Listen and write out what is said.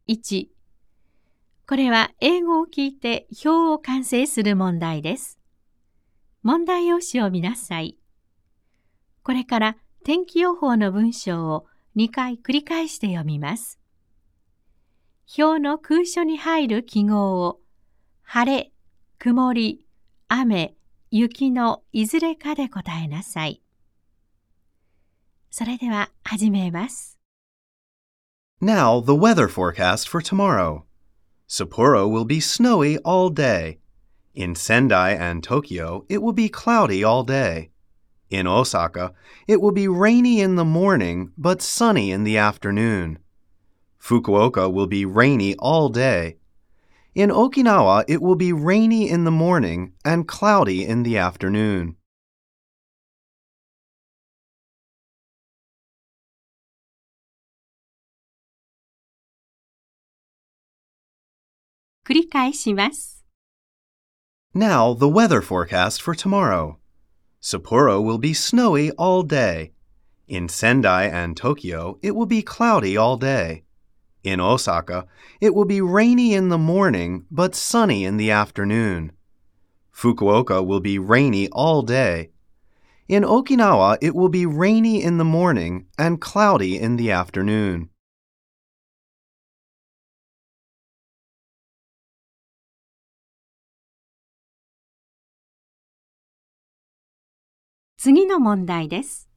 1。これは英語を聞いて表を完成する問題です。問題用紙を見なさい。これから天気予報の文章を2回繰り返して読みます。表の空所に入る記号を晴れ、曇り、雨、雪のいずれかで答えなさい。それでは始めます。 Now the weather forecast for tomorrow. Sapporo will be snowy all day. In Sendai and Tokyo, it will be cloudy all day. In Osaka, it will be rainy in the morning but sunny in the afternoon. Fukuoka will be rainy all day. In Okinawa, it will be rainy in the morning and cloudy in the afternoon. 繰り返します。 Now the weather forecast for tomorrow. Sapporo will be snowy all day. In Sendai and Tokyo, it will be cloudy all day. In Osaka, it will be rainy in the morning but sunny in the afternoon. Fukuoka will be rainy all day. In Okinawa, it will be rainy in the morning and cloudy in the afternoon. 次の問題です。